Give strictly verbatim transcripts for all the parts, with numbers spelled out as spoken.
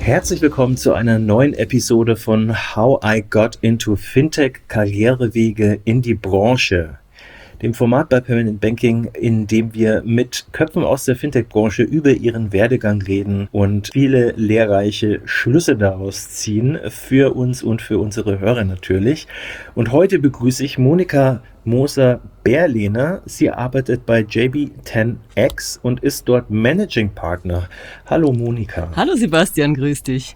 Herzlich willkommen zu einer neuen Episode von How I Got into Fintech – Karrierewege in die Branche, dem Format bei Permanent Banking, in dem wir mit Köpfen aus der Fintech-Branche über ihren Werdegang reden und viele lehrreiche Schlüsse daraus ziehen, für uns und für unsere Hörer natürlich. Und heute begrüße ich Monika Moser-Berlehner. Sie arbeitet bei J B zehn X und ist dort Managing Partner. Hallo Monika. Hallo Sebastian, grüß dich.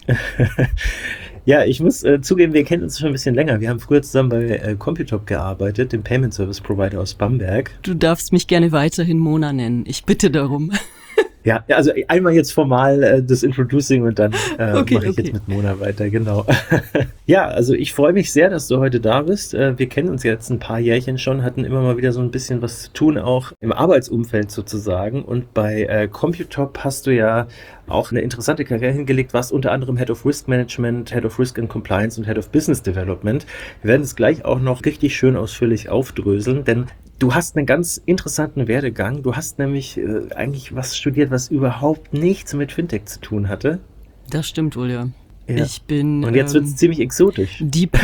Ja, ich muss äh, zugeben, wir kennen uns schon ein bisschen länger. Wir haben früher zusammen bei äh, Computop gearbeitet, dem Payment Service Provider aus Bamberg. Du darfst mich gerne weiterhin Mona nennen. Ich bitte darum. Ja, also einmal jetzt formal äh, das Introducing und dann äh, okay, mache ich okay. jetzt mit Mona weiter, genau. Ja, also ich freue mich sehr, dass du heute da bist. Äh, wir kennen uns jetzt ein paar Jährchen schon, hatten immer mal wieder so ein bisschen was zu tun, auch im Arbeitsumfeld sozusagen. Und bei äh, Computop hast du ja auch eine interessante Karriere hingelegt, warst unter anderem Head of Risk Management, Head of Risk and Compliance und Head of Business Development. Wir werden es gleich auch noch richtig schön ausführlich aufdröseln, denn du hast einen ganz interessanten Werdegang. Du hast nämlich äh, eigentlich was studiert, was überhaupt nichts mit Fintech zu tun hatte. Das stimmt wohl, ja. Ja. Ich bin Und jetzt wird es ähm, ziemlich exotisch.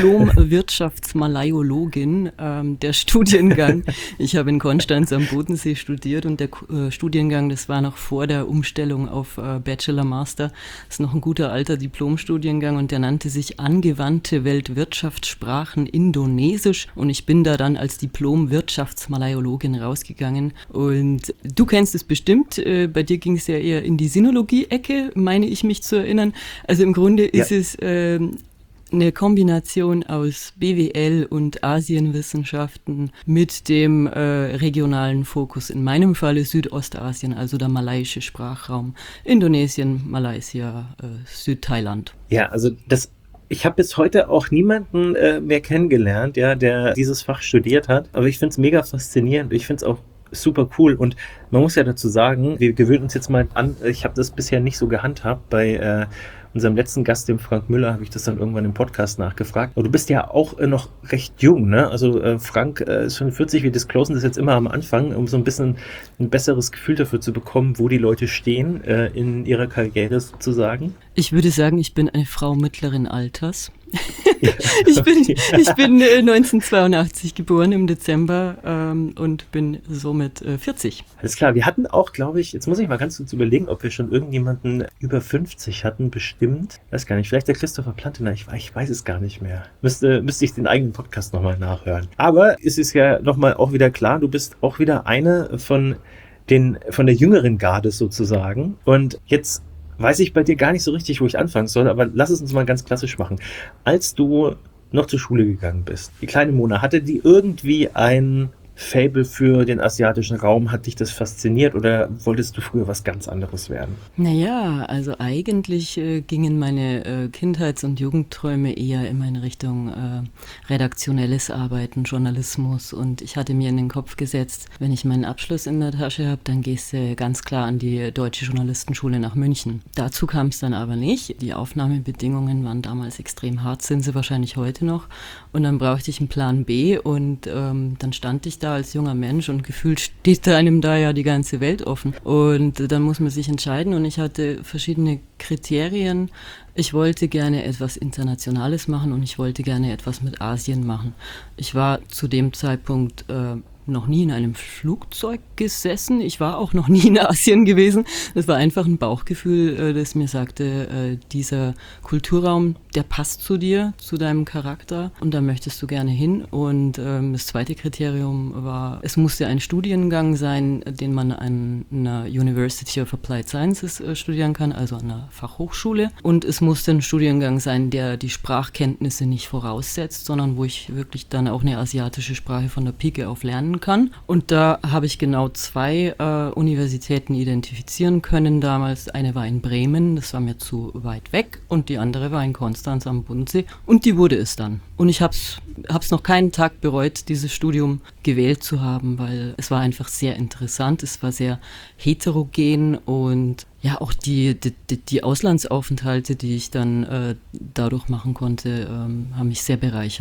Diplom-Wirtschaftsmalayologin, ähm, der Studiengang. Ich habe in Konstanz am Bodensee studiert und der äh, Studiengang, das war noch vor der Umstellung auf äh, Bachelor Master. Das ist noch ein guter alter Diplomstudiengang und der nannte sich Angewandte Weltwirtschaftssprachen Indonesisch und ich bin da dann als Diplom-Wirtschaftsmalayologin rausgegangen und du kennst es bestimmt, äh, bei dir ging es ja eher in die Sinologie-Ecke, meine ich mich zu erinnern. Also im Grunde ist ja. es ähm, eine Kombination aus B W L und Asienwissenschaften mit dem äh, regionalen Fokus. In meinem Falle Südostasien, also der malaiische Sprachraum, Indonesien, Malaysia, äh, Südthailand. Ja, also das Ich habe bis heute auch niemanden äh, mehr kennengelernt, ja, der dieses Fach studiert hat. Aber ich finde es mega faszinierend. Ich finde es auch super cool. Und man muss ja dazu sagen, wir gewöhnen uns jetzt mal an, ich habe das bisher nicht so gehandhabt. Bei äh, unserem letzten Gast, dem Frank Müller, habe ich das dann irgendwann im Podcast nachgefragt. Aber du bist ja auch äh, noch recht jung, ne? Also äh, Frank äh, ist schon vierzig, wir disclosen das jetzt immer am Anfang, um so ein bisschen ein besseres Gefühl dafür zu bekommen, wo die Leute stehen äh, in ihrer Karriere sozusagen. Ich würde sagen, ich bin eine Frau mittleren Alters. ich bin, ich bin äh, neunzehnhundertzweiundachtzig geboren im Dezember ähm, und bin somit äh, vierzig. Alles klar, wir hatten auch, glaube ich, jetzt muss ich mal ganz kurz überlegen, ob wir schon irgendjemanden über fünfzig hatten, bestimmt. Weiß gar nicht, vielleicht der Christopher Plantener, ich, ich weiß es gar nicht mehr. Müsste, müsste ich den eigenen Podcast nochmal nachhören. Aber es ist ja nochmal auch wieder klar, du bist auch wieder eine von, den, von der jüngeren Garde sozusagen. Und jetzt weiß ich bei dir gar nicht so richtig, wo ich anfangen soll, aber lass es uns mal ganz klassisch machen. Als du noch zur Schule gegangen bist, die kleine Mona, hatte die irgendwie ein Faible für den asiatischen Raum? Hat dich das fasziniert oder wolltest du früher was ganz anderes werden? Naja, also eigentlich äh, gingen meine äh, Kindheits- und Jugendträume eher immer in Richtung äh, redaktionelles Arbeiten, Journalismus und ich hatte mir in den Kopf gesetzt, wenn ich meinen Abschluss in der Tasche habe, dann gehst du ganz klar an die Deutsche Journalistenschule nach München. Dazu kam es dann aber nicht. Die Aufnahmebedingungen waren damals extrem hart, sind sie wahrscheinlich heute noch und dann brauchte ich einen Plan B und ähm, dann stand ich da als junger Mensch und gefühlt steht einem da ja die ganze Welt offen. Und dann muss man sich entscheiden und ich hatte verschiedene Kriterien. Ich wollte gerne etwas Internationales machen und ich wollte gerne etwas mit Asien machen. Ich war zu dem Zeitpunkt äh, noch nie in einem Flugzeug gesessen. Ich war auch noch nie in Asien gewesen. Das war einfach ein Bauchgefühl, das mir sagte, dieser Kulturraum, der passt zu dir, zu deinem Charakter und da möchtest du gerne hin. Und das zweite Kriterium war, es musste ein Studiengang sein, den man an einer University of Applied Sciences studieren kann, also an einer Fachhochschule. Und es musste ein Studiengang sein, der die Sprachkenntnisse nicht voraussetzt, sondern wo ich wirklich dann auch eine asiatische Sprache von der Pike auf lernen kann. Und da habe ich genau zwei äh, Universitäten identifizieren können damals. Eine war in Bremen, das war mir zu weit weg, und die andere war in Konstanz am Bodensee. Und die wurde es dann. Und ich habe es noch keinen Tag bereut, dieses Studium gewählt zu haben, weil es war einfach sehr interessant, es war sehr heterogen und ja, auch die, die, die Auslandsaufenthalte, die ich dann äh, dadurch machen konnte, ähm, haben mich sehr bereichert.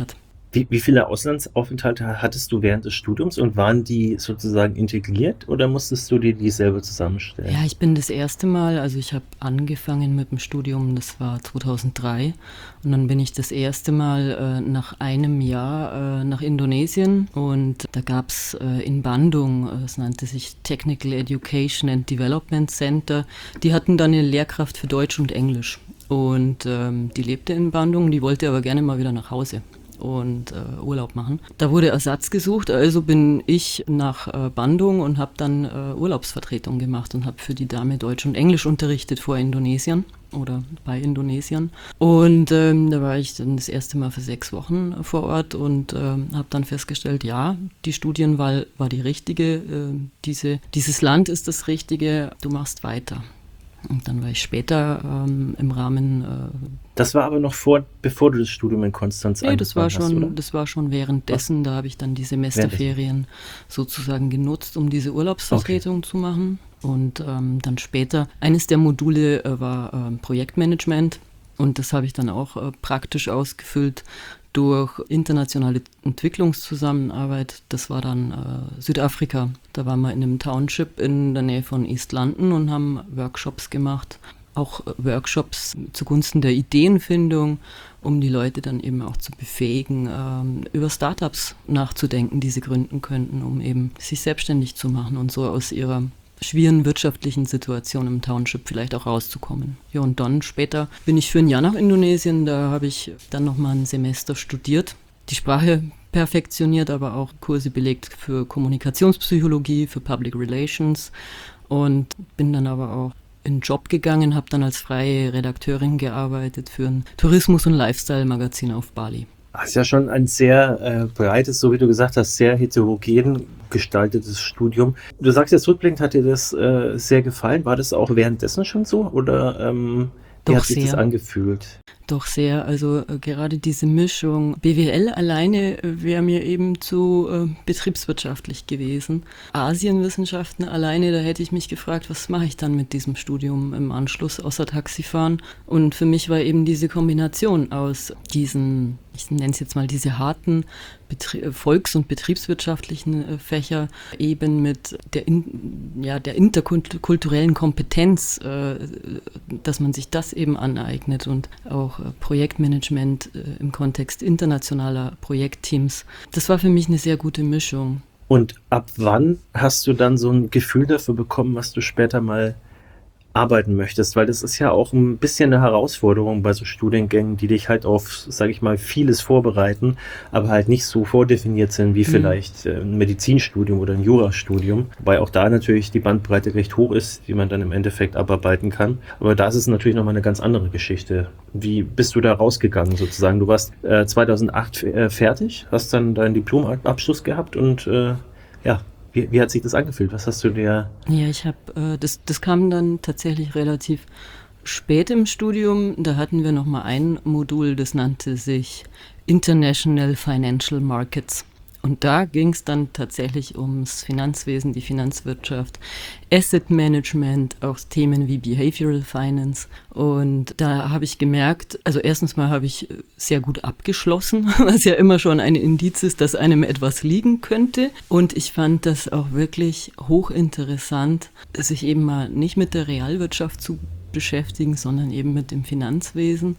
Wie, wie viele Auslandsaufenthalte hattest du während des Studiums und waren die sozusagen integriert oder musstest du dir die selber zusammenstellen? Ja, ich bin das erste Mal, also ich habe angefangen mit dem Studium, das war zweitausenddrei, und dann bin ich das erste Mal äh, nach einem Jahr äh, nach Indonesien, und da gab es äh, in Bandung, äh, es nannte sich Technical Education and Development Center, die hatten dann eine Lehrkraft für Deutsch und Englisch, und ähm, die lebte in Bandung, die wollte aber gerne mal wieder nach Hause und äh, Urlaub machen. Da wurde Ersatz gesucht, also bin ich nach äh, Bandung und habe dann äh, Urlaubsvertretung gemacht und habe für die Dame Deutsch und Englisch unterrichtet vor Indonesiern oder bei Indonesiern. Und ähm, da war ich dann das erste Mal für sechs Wochen vor Ort und ähm, habe dann festgestellt, ja, die Studienwahl war die richtige, äh, diese, dieses Land ist das Richtige, du machst weiter. Und dann war ich später ähm, im Rahmen... Äh, das war aber noch vor, bevor du das Studium in Konstanz nee, das war schon, hast, oder? das war schon währenddessen. Da habe ich dann die Semesterferien sozusagen genutzt, um diese Urlaubsvertretung okay. zu machen. Und ähm, dann später, eines der Module äh, war äh, Projektmanagement. Und das habe ich dann auch äh, praktisch ausgefüllt durch internationale Entwicklungszusammenarbeit. Das war dann äh, Südafrika. Da waren wir in einem Township in der Nähe von East London und haben Workshops gemacht. Auch äh, Workshops zugunsten der Ideenfindung, um die Leute dann eben auch zu befähigen, ähm, über Startups nachzudenken, die sie gründen könnten, um eben sich selbstständig zu machen und so aus ihrer schwierigen wirtschaftlichen Situation im Township vielleicht auch rauszukommen. Ja, und dann später bin ich für ein Jahr nach Indonesien, da habe ich dann nochmal ein Semester studiert, die Sprache perfektioniert, aber auch Kurse belegt für Kommunikationspsychologie, für Public Relations, und bin dann aber auch in den Job gegangen, habe dann als freie Redakteurin gearbeitet für ein Tourismus- und Lifestyle-Magazin auf Bali. Das ist ja schon ein sehr äh, breites, so wie du gesagt hast, sehr heterogen gestaltetes Studium. Du sagst jetzt rückblickend, hat dir das äh, sehr gefallen. War das auch währenddessen schon so oder ähm, wie Doch hat sich sehr. das angefühlt? Doch sehr, also äh, gerade diese Mischung. B W L alleine äh, wäre mir eben zu äh, betriebswirtschaftlich gewesen. Asienwissenschaften alleine, da hätte ich mich gefragt, was mache ich dann mit diesem Studium im Anschluss außer Taxifahren? Und für mich war eben diese Kombination aus diesen, ich nenne es jetzt mal diese harten Betrie- volks- und betriebswirtschaftlichen äh, Fächer, eben mit der, in, ja, der interkulturellen Kompetenz, äh, dass man sich das eben aneignet, und auch äh, Projektmanagement äh, im Kontext internationaler Projektteams. Das war für mich eine sehr gute Mischung. Und ab wann hast du dann so ein Gefühl dafür bekommen, was du später mal arbeiten möchtest? Weil das ist ja auch ein bisschen eine Herausforderung bei so Studiengängen, die dich halt auf, sage ich mal, vieles vorbereiten, aber halt nicht so vordefiniert sind wie mhm. vielleicht ein Medizinstudium oder ein Jurastudium, weil auch da natürlich die Bandbreite recht hoch ist, die man dann im Endeffekt abarbeiten kann. Aber da ist es natürlich nochmal eine ganz andere Geschichte. Wie bist du da rausgegangen sozusagen? Du warst äh, zweitausendacht äh, fertig, hast dann deinen Diplomabschluss gehabt und äh, ja, Wie, wie hat sich das angefühlt? Was hast du dir... Ja, ich habe, äh, das, das kam dann tatsächlich relativ spät im Studium. Da hatten wir nochmal ein Modul, das nannte sich International Financial Markets. Und da ging es dann tatsächlich ums Finanzwesen, die Finanzwirtschaft, Asset Management, auch Themen wie Behavioral Finance. Und da habe ich gemerkt, also erstens mal habe ich sehr gut abgeschlossen, was ja immer schon ein Indiz ist, dass einem etwas liegen könnte. Und ich fand das auch wirklich hochinteressant, sich eben mal nicht mit der Realwirtschaft zu beschäftigen, sondern eben mit dem Finanzwesen.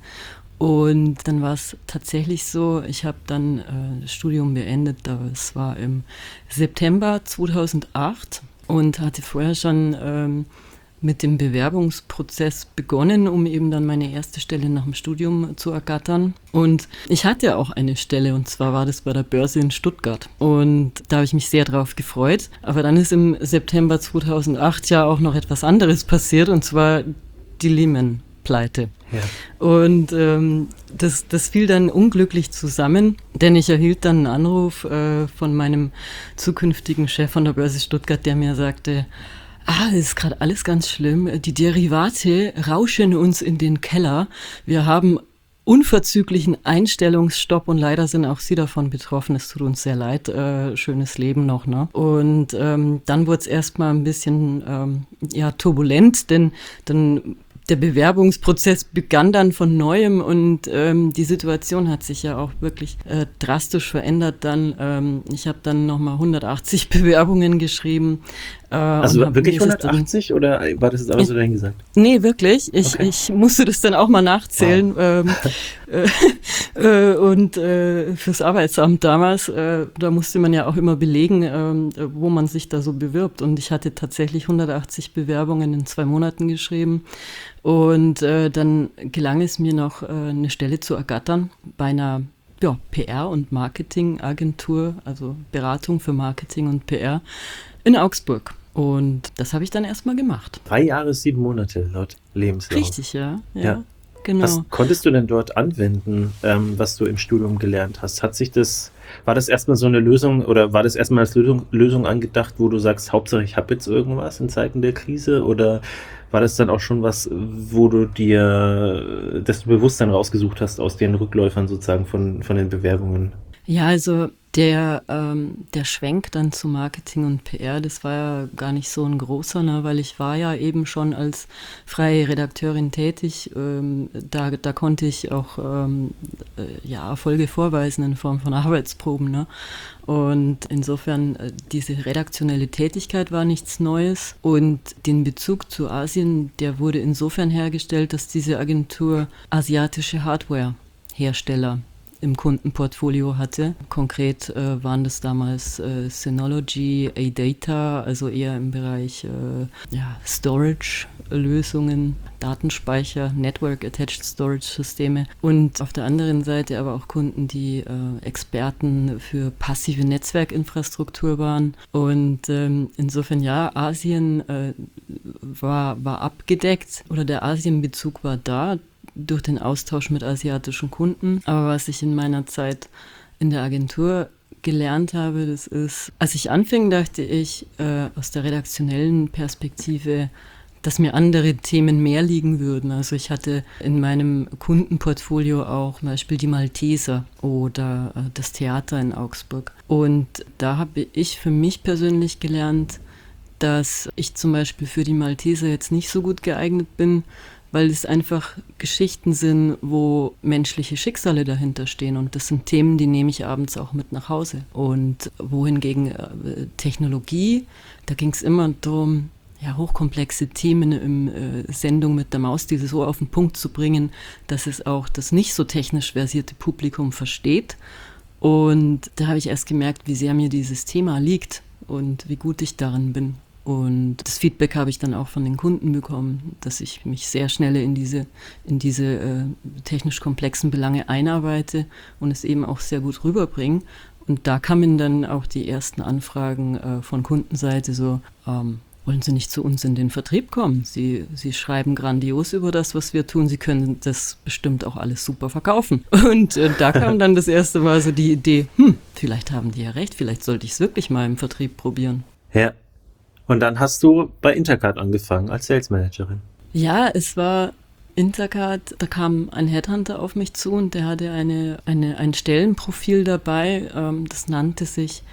Und dann war es tatsächlich so, ich habe dann äh, das Studium beendet, das war im September zweitausendacht, und hatte vorher schon ähm, mit dem Bewerbungsprozess begonnen, um eben dann meine erste Stelle nach dem Studium zu ergattern. Und ich hatte auch eine Stelle, und zwar war das bei der Börse in Stuttgart. Und da habe ich mich sehr drauf gefreut. Aber dann ist im September zweitausendacht ja auch noch etwas anderes passiert, und zwar die Lehman-Pleite. Ja. Und ähm, das, das fiel dann unglücklich zusammen, denn ich erhielt dann einen Anruf äh, von meinem zukünftigen Chef von der Börse Stuttgart, der mir sagte, ah, es ist gerade alles ganz schlimm, die Derivate rauschen uns in den Keller, wir haben unverzüglichen Einstellungsstopp und leider sind auch Sie davon betroffen. Es tut uns sehr leid. Äh, schönes Leben noch, ne? Und ähm, dann wurde es erstmal ein bisschen ähm, ja, turbulent, denn dann der Bewerbungsprozess begann dann von Neuem und ähm, die Situation hat sich ja auch wirklich äh, drastisch verändert dann. Ähm, ich habe dann nochmal hundertachtzig Bewerbungen geschrieben. Äh, also wirklich hundertachtzig dann, oder war das jetzt aber so dahin gesagt? Nee, wirklich. Ich, okay. ich musste das dann auch mal nachzählen. Wow. Ähm, äh, äh, und äh, fürs Arbeitsamt damals, äh, da musste man ja auch immer belegen, äh, wo man sich da so bewirbt. Und ich hatte tatsächlich hundertachtzig Bewerbungen in zwei Monaten geschrieben. Und äh, dann gelang es mir noch, äh, eine Stelle zu ergattern bei einer ja, P R- und Marketingagentur, also Beratung für Marketing und P R in Augsburg. Und das habe ich dann erstmal gemacht. Drei Jahre, sieben Monate laut Lebenslauf. Richtig, ja. Ja, ja. Genau. Was konntest du denn dort anwenden, ähm, was du im Studium gelernt hast? Hat sich das, war das erstmal so eine Lösung oder war das erstmal als Lösung, Lösung angedacht, wo du sagst, Hauptsache ich habe jetzt irgendwas in Zeiten der Krise, oder war das dann auch schon was, wo du dir, dass du Bewusstsein rausgesucht hast aus den Rückläufern sozusagen von, von den Bewerbungen? Ja, also der, ähm, der Schwenk dann zu Marketing und P R, das war ja gar nicht so ein großer, ne, weil ich war ja eben schon als freie Redakteurin tätig. Ähm, da, da konnte ich auch ähm, äh, ja, Erfolge vorweisen in Form von Arbeitsproben. Ne? Und insofern, äh, diese redaktionelle Tätigkeit war nichts Neues. Und den Bezug zu Asien, der wurde insofern hergestellt, dass diese Agentur asiatische Hardware-Hersteller im Kundenportfolio hatte. Konkret äh, waren das damals äh, Synology, A-Data, also eher im Bereich äh, ja, Storage-Lösungen, Datenspeicher, Network-Attached Storage-Systeme und auf der anderen Seite aber auch Kunden, die äh, Experten für passive Netzwerkinfrastruktur waren. Und ähm, insofern ja, Asien äh, war, war abgedeckt oder der Asienbezug war da, durch den Austausch mit asiatischen Kunden. Aber was ich in meiner Zeit in der Agentur gelernt habe, das ist, als ich anfing, dachte ich äh, aus der redaktionellen Perspektive, dass mir andere Themen mehr liegen würden. Also ich hatte in meinem Kundenportfolio auch zum Beispiel die Malteser oder äh, das Theater in Augsburg. Und da habe ich für mich persönlich gelernt, dass ich zum Beispiel für die Malteser jetzt nicht so gut geeignet bin, weil es einfach Geschichten sind, wo menschliche Schicksale dahinter stehen. Und das sind Themen, die nehme ich abends auch mit nach Hause. Und wohingegen äh, Technologie, da ging es immer darum, ja, hochkomplexe Themen im äh, Sendung mit der Maus, diese so auf den Punkt zu bringen, dass es auch das nicht so technisch versierte Publikum versteht. Und da habe ich erst gemerkt, wie sehr mir dieses Thema liegt und wie gut ich darin bin. Und das Feedback habe ich dann auch von den Kunden bekommen, dass ich mich sehr schnell in diese, in diese äh, technisch komplexen Belange einarbeite und es eben auch sehr gut rüberbringe. Und da kamen dann auch die ersten Anfragen äh, von Kundenseite so, ähm, wollen Sie nicht zu uns in den Vertrieb kommen? Sie, Sie schreiben grandios über das, was wir tun. Sie können das bestimmt auch alles super verkaufen. Und äh, da kam dann das erste Mal so die Idee, hm, vielleicht haben die ja recht, vielleicht sollte ich es wirklich mal im Vertrieb probieren. Ja. Und dann hast du bei Intercard angefangen als Sales Managerin. Ja, es war Intercard, da kam ein Headhunter auf mich zu und der hatte eine, eine, ein Stellenprofil dabei, ähm, das nannte sich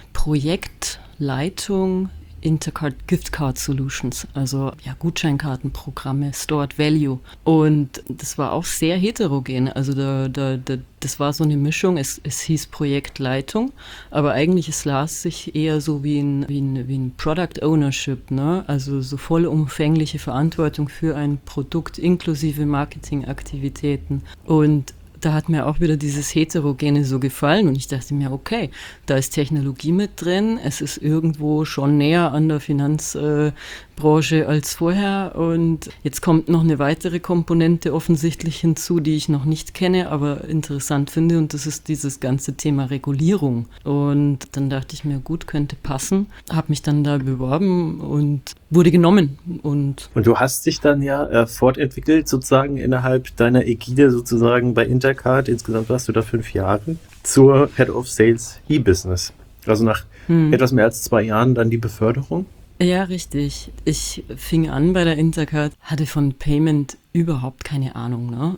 Projektleitung Intercard Gift Card Solutions, also ja, Gutscheinkartenprogramme, Stored Value. Und das war auch sehr heterogen. Also da, da, da, das war so eine Mischung. Es, es hieß Projektleitung, aber eigentlich es las sich eher so wie ein, wie ein, wie ein Product Ownership, ne? Also so vollumfängliche Verantwortung für ein Produkt inklusive Marketingaktivitäten. Und da hat mir auch wieder dieses Heterogene so gefallen und ich dachte mir, okay, da ist Technologie mit drin, es ist irgendwo schon näher an der Finanzbranche äh, als vorher und jetzt kommt noch eine weitere Komponente offensichtlich hinzu, die ich noch nicht kenne, aber interessant finde und das ist dieses ganze Thema Regulierung. Und dann dachte ich mir, gut, könnte passen, habe mich dann da beworben und wurde genommen. Und, und du hast dich dann ja äh, fortentwickelt sozusagen innerhalb deiner Ägide sozusagen bei Intercard, insgesamt warst du da fünf Jahre, zur Head of Sales E-Business. Also nach hm. etwas mehr als zwei Jahren dann die Beförderung. Ja, richtig. Ich fing an bei der Intercard, hatte von Payment überhaupt keine Ahnung. Ne?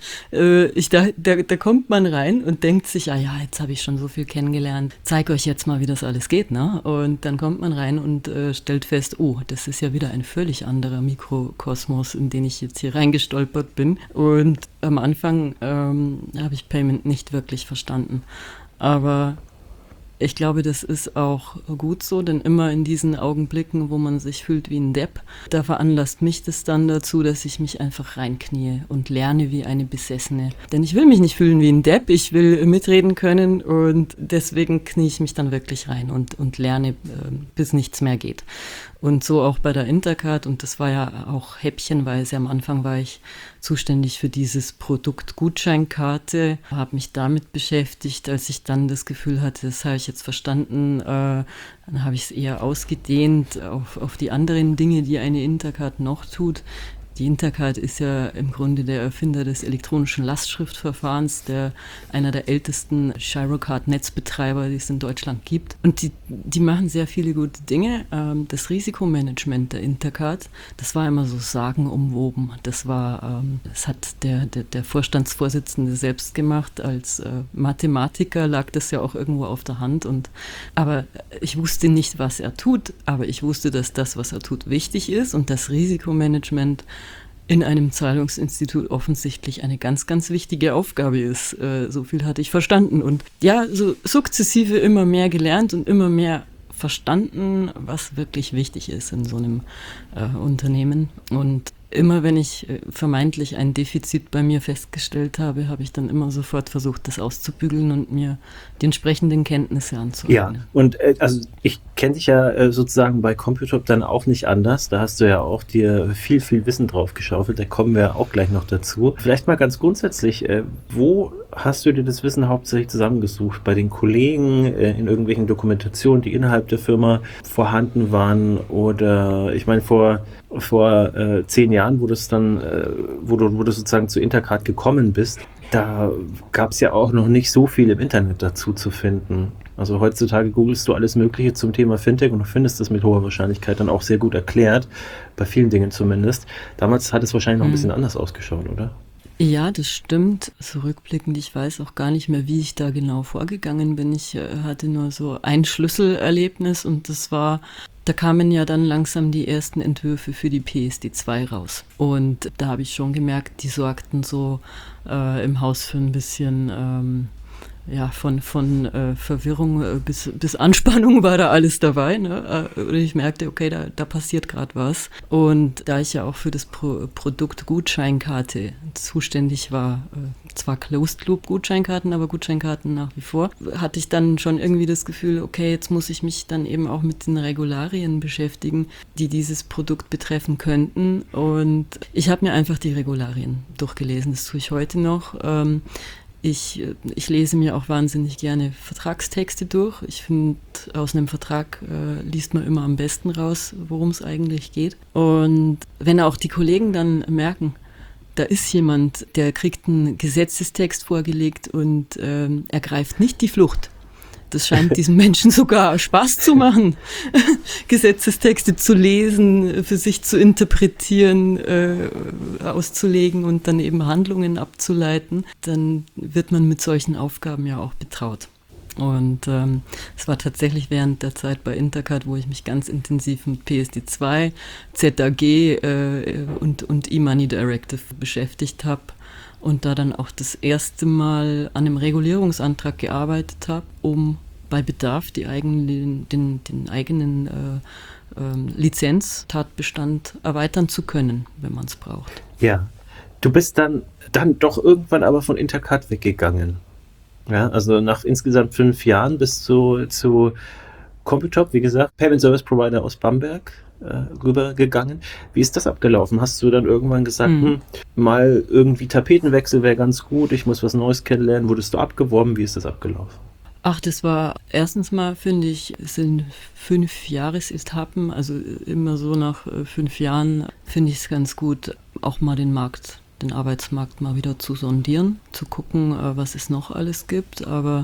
Äh, ich, da, da, da kommt man rein und denkt sich, ah ja, jetzt habe ich schon so viel kennengelernt, zeig euch jetzt mal, wie das alles geht. Ne? Und dann kommt man rein und äh, stellt fest, oh, das ist ja wieder ein völlig anderer Mikrokosmos, in den ich jetzt hier reingestolpert bin. Und am Anfang ähm, habe ich Payment nicht wirklich verstanden. Aber ich glaube, das ist auch gut so, denn immer in diesen Augenblicken, wo man sich fühlt wie ein Depp, da veranlasst mich das dann dazu, dass ich mich einfach reinknie und lerne wie eine Besessene. Denn ich will mich nicht fühlen wie ein Depp, ich will mitreden können und deswegen knie ich mich dann wirklich rein und, und lerne, äh, bis nichts mehr geht. Und so auch bei der Intercard, und das war ja auch häppchenweise. Am Anfang war ich zuständig für dieses Produkt Gutscheinkarte, habe mich damit beschäftigt. Als ich dann das Gefühl hatte, das habe ich jetzt verstanden, äh, dann habe ich es eher ausgedehnt auf, auf die anderen Dinge, die eine Intercard noch tut. Die Intercard ist ja im Grunde der Erfinder des elektronischen Lastschriftverfahrens, der einer der ältesten Girocard-Netzbetreiber, die es in Deutschland gibt. Und die, die machen sehr viele gute Dinge. Das Risikomanagement der Intercard, das war immer so sagenumwoben. Das war, das hat der, der, der Vorstandsvorsitzende selbst gemacht. Als Mathematiker lag das ja auch irgendwo auf der Hand. Und, aber ich wusste nicht, was er tut, aber ich wusste, dass das, was er tut, wichtig ist und das Risikomanagement in einem Zahlungsinstitut offensichtlich eine ganz, ganz wichtige Aufgabe ist. Äh, so viel hatte ich verstanden. Und ja, so sukzessive immer mehr gelernt und immer mehr verstanden, was wirklich wichtig ist in so einem äh, Unternehmen. Und immer wenn ich äh, vermeintlich ein Defizit bei mir festgestellt habe, habe ich dann immer sofort versucht, das auszubügeln und mir die entsprechenden Kenntnisse anzueignen. Ja, und äh, also ich kenne dich ja äh, sozusagen bei Computop dann auch nicht anders. Da hast du ja auch dir viel, viel Wissen drauf geschaufelt. Da kommen wir auch gleich noch dazu. Vielleicht mal ganz grundsätzlich, äh, wo hast du dir das Wissen hauptsächlich zusammengesucht? Bei den Kollegen, äh, in irgendwelchen Dokumentationen, die innerhalb der Firma vorhanden waren? Oder ich meine, vor, vor äh, zehn Jahren, wo, das dann, äh, wo, du, wo du sozusagen zu Intercard gekommen bist, da gab es ja auch noch nicht so viel im Internet dazu zu finden. Also heutzutage googelst du alles Mögliche zum Thema Fintech und du findest das mit hoher Wahrscheinlichkeit dann auch sehr gut erklärt, bei vielen Dingen zumindest. Damals hat es wahrscheinlich noch ein bisschen anders ausgeschaut, oder? Ja, das stimmt. Zurückblickend, ich weiß auch gar nicht mehr, wie ich da genau vorgegangen bin. Ich äh, hatte nur so ein Schlüsselerlebnis und das war, da kamen ja dann langsam die ersten Entwürfe für die P S D zwei raus. Und da habe ich schon gemerkt, die sorgten so äh, im Haus für ein bisschen ähm, ja, von, von äh, Verwirrung äh, bis, bis Anspannung war da alles dabei. Ne? Äh, und ich merkte, okay, da, da passiert gerade was. Und da ich ja auch für das Pro- Produkt Gutscheinkarte zuständig war, äh, zwar Closed-Loop-Gutscheinkarten, aber Gutscheinkarten nach wie vor, hatte ich dann schon irgendwie das Gefühl, okay, jetzt muss ich mich dann eben auch mit den Regularien beschäftigen, die dieses Produkt betreffen könnten. Und ich habe mir einfach die Regularien durchgelesen. Das tue ich heute noch. Ähm, Ich, ich lese mir auch wahnsinnig gerne Vertragstexte durch. Ich finde, aus einem Vertrag äh, liest man immer am besten raus, worum es eigentlich geht. Und wenn auch die Kollegen dann merken, da ist jemand, der kriegt einen Gesetzestext vorgelegt und ähm, ergreift nicht die Flucht. Das scheint diesen Menschen sogar Spaß zu machen, Gesetzestexte zu lesen, für sich zu interpretieren, äh, auszulegen und dann eben Handlungen abzuleiten. Dann wird man mit solchen Aufgaben ja auch betraut. Und ähm, es war tatsächlich während der Zeit bei Intercard, wo ich mich ganz intensiv mit P S D zwei, Z A G äh, und, und E-Money Directive beschäftigt habe. Und da dann auch das erste Mal an einem Regulierungsantrag gearbeitet habe, um bei Bedarf die eigenen, den, den eigenen äh, äh, Lizenztatbestand erweitern zu können, wenn man es braucht. Ja, du bist dann, dann doch irgendwann aber von Intercard weggegangen. Ja, also nach insgesamt fünf Jahren bist du zu Computop, wie gesagt, Payment Service Provider aus Bamberg, rübergegangen. Wie ist das abgelaufen? Hast du dann irgendwann gesagt, mhm. hm, mal irgendwie Tapetenwechsel wäre ganz gut, ich muss was Neues kennenlernen? Wurdest du abgeworben? Wie ist das abgelaufen? Ach, das war erstens mal, finde ich, es sind fünf Jahresetappen, also immer so nach fünf Jahren finde ich es ganz gut, auch mal den Markt, den Arbeitsmarkt mal wieder zu sondieren, zu gucken, was es noch alles gibt, aber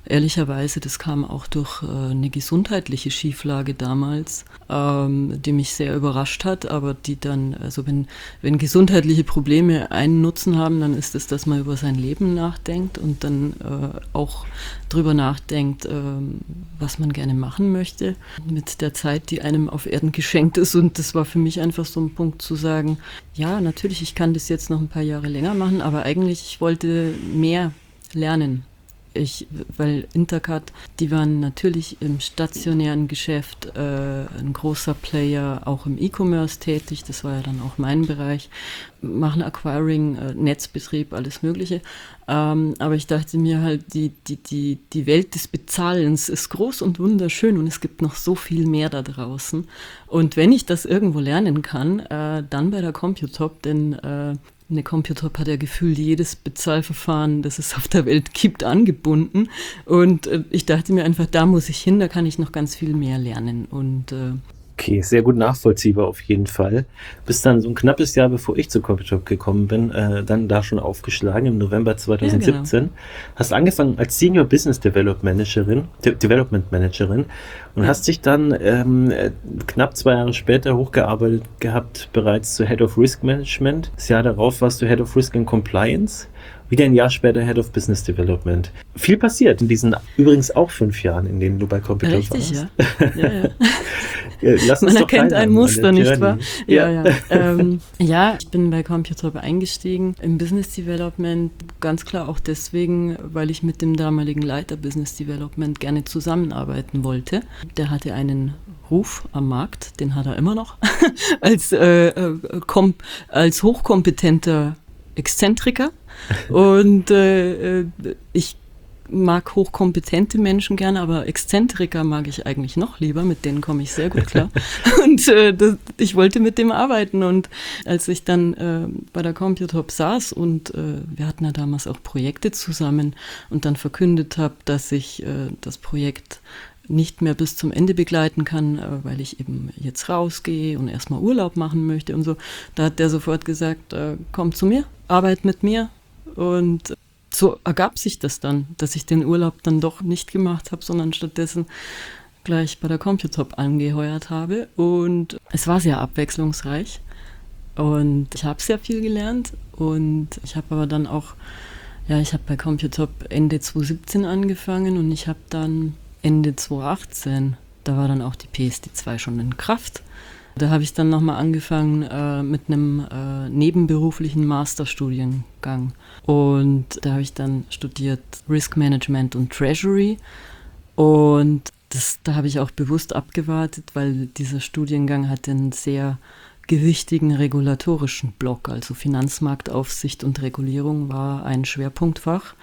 Ehrlicherweise, das kam auch durch äh, eine gesundheitliche Schieflage damals, ähm, die mich sehr überrascht hat, aber die dann, also wenn, wenn gesundheitliche Probleme einen Nutzen haben, dann ist es, dass man über sein Leben nachdenkt und dann äh, auch drüber nachdenkt, äh, was man gerne machen möchte mit der Zeit, die einem auf Erden geschenkt ist. Und das war für mich einfach so ein Punkt zu sagen, ja, natürlich, ich kann das jetzt noch ein paar Jahre länger machen, aber eigentlich, ich wollte mehr lernen. Ich, weil Intercut, die waren natürlich im stationären Geschäft äh, ein großer Player, auch im E-Commerce tätig, das war ja dann auch mein Bereich, machen Acquiring, äh, Netzbetrieb, alles Mögliche. Ähm, aber ich dachte mir halt, die, die, die, die Welt des Bezahlens ist groß und wunderschön und es gibt noch so viel mehr da draußen. Und wenn ich das irgendwo lernen kann, äh, dann bei der Computop, denn äh, eine Computop hat ja gefühlt jedes Bezahlverfahren, das es auf der Welt gibt, angebunden. Und äh, ich dachte mir einfach, da muss ich hin, da kann ich noch ganz viel mehr lernen. Und äh, Okay, sehr gut nachvollziehbar auf jeden Fall. Bis dann so ein knappes Jahr, bevor ich zur Computop gekommen bin, äh, dann da schon aufgeschlagen im November zwanzig siebzehn. Ja, genau. Hast angefangen als Senior Business Development Managerin, De- Development Managerin und ja. hast dich dann ähm, knapp zwei Jahre später hochgearbeitet gehabt, bereits zu Head of Risk Management. Das Jahr darauf warst du Head of Risk and Compliance. Wieder ein Jahr später Head of Business Development. Viel passiert in diesen übrigens auch fünf Jahren, in denen du bei Computop Richtig, warst. Richtig, ja. ja, ja. Lass uns Man doch erkennt ein Muster, nicht wahr? Ja, ja. Ja. ähm, ja, ich bin bei Computop eingestiegen im Business Development, ganz klar auch deswegen, weil ich mit dem damaligen Leiter Business Development gerne zusammenarbeiten wollte. Der hatte einen Ruf am Markt, den hat er immer noch, als, äh, äh, kom- als hochkompetenter Exzentriker. Und äh, ich mag hochkompetente Menschen gerne, aber Exzentriker mag ich eigentlich noch lieber, mit denen komme ich sehr gut klar. Und äh, das, ich wollte mit dem arbeiten und als ich dann äh, bei der Computop saß und äh, wir hatten ja damals auch Projekte zusammen und dann verkündet habe, dass ich äh, das Projekt nicht mehr bis zum Ende begleiten kann, weil ich eben jetzt rausgehe und erstmal Urlaub machen möchte und so. Da hat der sofort gesagt, äh, komm zu mir, arbeit mit mir. Und so ergab sich das dann, dass ich den Urlaub dann doch nicht gemacht habe, sondern stattdessen gleich bei der Computop angeheuert habe. Und es war sehr abwechslungsreich und ich habe sehr viel gelernt und ich habe aber dann auch, ja, ich habe bei Computop Ende zwanzig siebzehn angefangen und ich habe dann Ende zwanzig achtzehn, da war dann auch die P S D zwei schon in Kraft. Da habe ich dann nochmal angefangen äh, mit einem äh, nebenberuflichen Masterstudiengang. Und da habe ich dann studiert Risk Management und Treasury. Und das, da habe ich auch bewusst abgewartet, weil dieser Studiengang hat einen sehr gewichtigen regulatorischen Block. Also Finanzmarktaufsicht und Regulierung war ein Schwerpunktfach.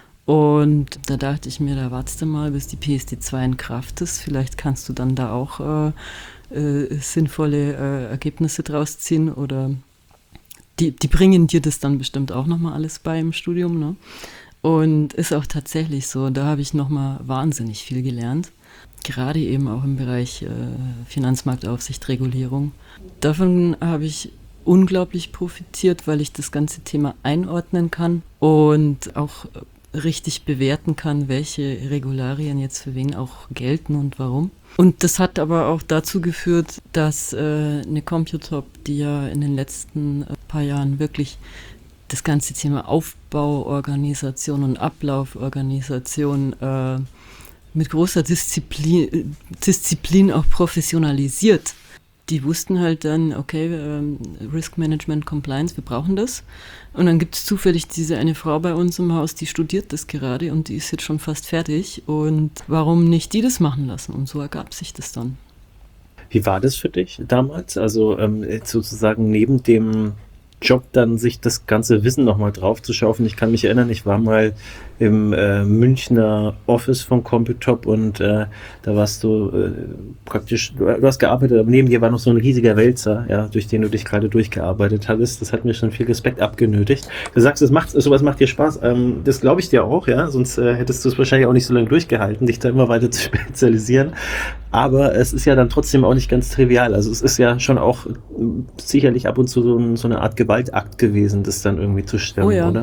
Und da dachte ich mir, da wartest du mal, bis die P S D zwei in Kraft ist. Vielleicht kannst du dann da auch äh, äh, sinnvolle äh, Ergebnisse draus ziehen oder die, die bringen dir das dann bestimmt auch nochmal alles bei im Studium, ne? Und ist auch tatsächlich so, da habe ich nochmal wahnsinnig viel gelernt. Gerade eben auch im Bereich äh, Finanzmarktaufsicht, Regulierung. Davon habe ich unglaublich profitiert, weil ich das ganze Thema einordnen kann und auch richtig bewerten kann, welche Regularien jetzt für wen auch gelten und warum. Und das hat aber auch dazu geführt, dass äh, eine Computop, die ja in den letzten äh, paar Jahren wirklich das ganze Thema Aufbauorganisation und Ablauforganisation äh, mit großer Disziplin, Disziplin auch professionalisiert. Die wussten halt dann, okay, ähm, Risk Management, Compliance, wir brauchen das. Und dann gibt es zufällig diese eine Frau bei uns im Haus, die studiert das gerade und die ist jetzt schon fast fertig. Und warum nicht die das machen lassen? Und so ergab sich das dann. Wie war das für dich damals? Also ähm, sozusagen neben dem Job dann sich das ganze Wissen nochmal drauf zu schaufeln. Ich kann mich erinnern, ich war mal im äh, Münchner Office von Computop und äh, da warst du äh, praktisch, du, du hast gearbeitet, aber neben dir war noch so ein riesiger Wälzer, ja, durch den du dich gerade durchgearbeitet hattest. Das hat mir schon viel Respekt abgenötigt. Du sagst, es macht, sowas macht dir Spaß. Ähm, das glaube ich dir auch, ja, sonst äh, hättest du es wahrscheinlich auch nicht so lange durchgehalten, dich da immer weiter zu spezialisieren. Aber es ist ja dann trotzdem auch nicht ganz trivial. Also es ist ja schon auch sicherlich ab und zu so, ein, so eine Art Gewaltakt gewesen, das dann irgendwie zu stemmen, oh ja. oder?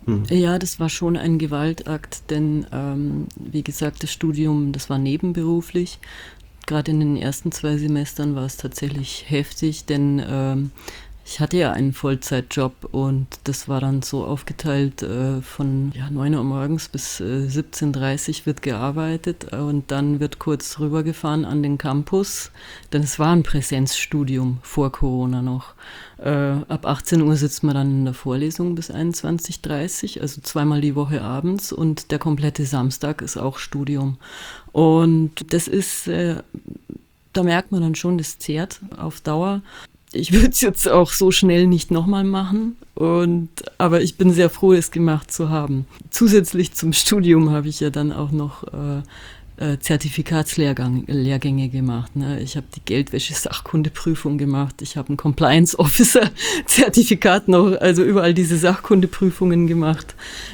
Hm. Ja, das war schon ein Gewaltakt, denn ähm, wie gesagt, das Studium, das war nebenberuflich. Gerade in den ersten zwei Semestern war es tatsächlich heftig, denn ähm, ich hatte ja einen Vollzeitjob und das war dann so aufgeteilt, äh, von ja, neun Uhr morgens bis äh, siebzehn Uhr dreißig wird gearbeitet und dann wird kurz rübergefahren an den Campus, denn es war ein Präsenzstudium vor Corona noch. Äh, ab achtzehn Uhr sitzt man dann in der Vorlesung bis einundzwanzig Uhr dreißig, also zweimal die Woche abends und der komplette Samstag ist auch Studium. Und das ist, äh, da merkt man dann schon, das zehrt auf Dauer. Ich würde es jetzt auch so schnell nicht nochmal machen, und, aber ich bin sehr froh, es gemacht zu haben. Zusätzlich zum Studium habe ich ja dann auch noch äh, äh, Zertifikatslehrgänge gemacht. Ne? Ich habe die Geldwäsche-Sachkundeprüfung gemacht, ich habe ein Compliance-Officer-Zertifikat noch, also überall diese Sachkundeprüfungen gemacht.